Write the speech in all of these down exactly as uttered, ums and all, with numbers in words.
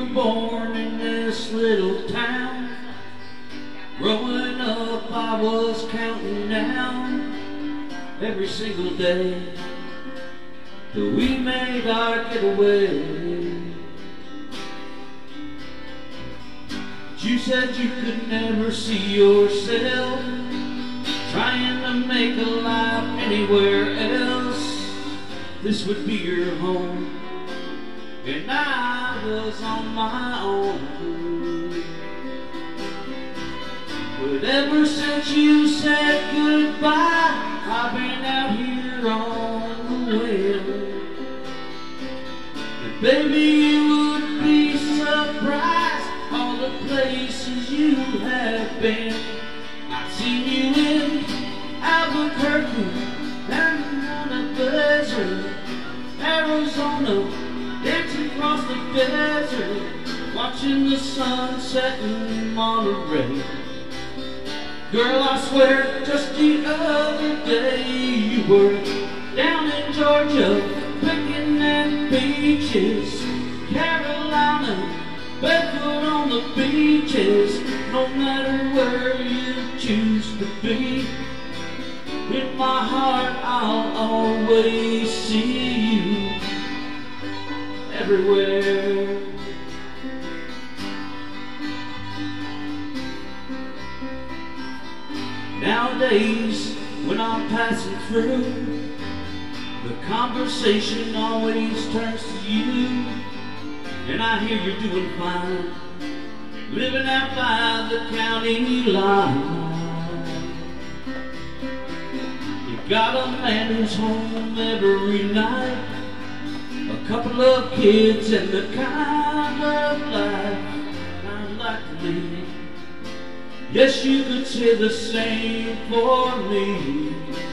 were born in this little town. Growing up I was counting down every single day till we made our getaway. But you said you could never see yourself trying to make a life anywhere else. This would be your home, and I was on my own. But ever since you said goodbye, I've been out here on the way. And baby, you would be surprised all the places you have been. I've seen you in Albuquerque, and on a desert, Arizona, dancing across the desert, watching the sun set in Monterey. Girl, I swear, just the other day you were down in Georgia, picking them peaches. Carolina, barefoot on the beaches. No matter where you choose to be, in my heart I'll always see you everywhere. Nowadays, when I'm passing through, the conversation always turns to you. And I hear you're doing fine, living out by the county line. You got a man who's home every night, a couple of kids, and the kind of life I'd like to lead. Yes, you could say the same for me.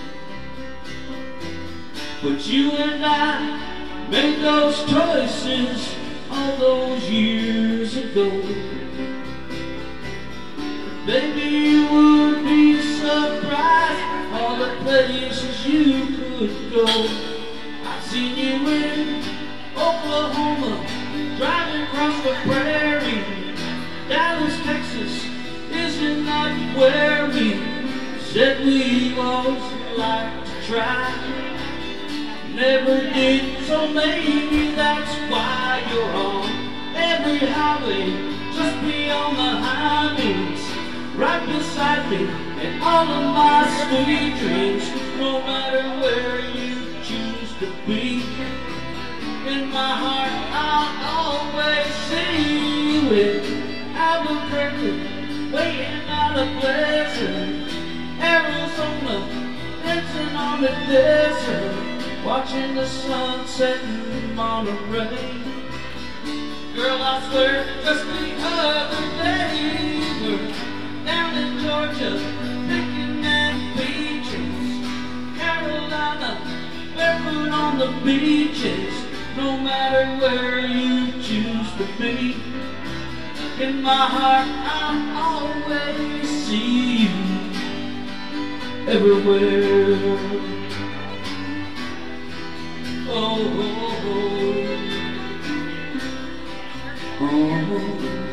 But you and I made those choices all those years ago. Baby, you would be surprised all the places you could go. I've seen you in Oklahoma, driving across the prairie. Dallas, Texas, isn't that where we said we always like to try? Never did, so maybe that's why you're on every highway, just beyond the highways, right beside me, and all of my sweet dreams. No matter where you choose to be, in my heart I'll always see you in Albuquerque, waiting out a blizzard, Arizona, dancing on the desert, watching the sun set in Monterey. Girl, I swear, just the other day you were down in Georgia, picking them peaches. Carolina, barefoot on the beaches. No matter where you choose to be, in my heart I'll always see you everywhere. Oh, oh, oh, oh.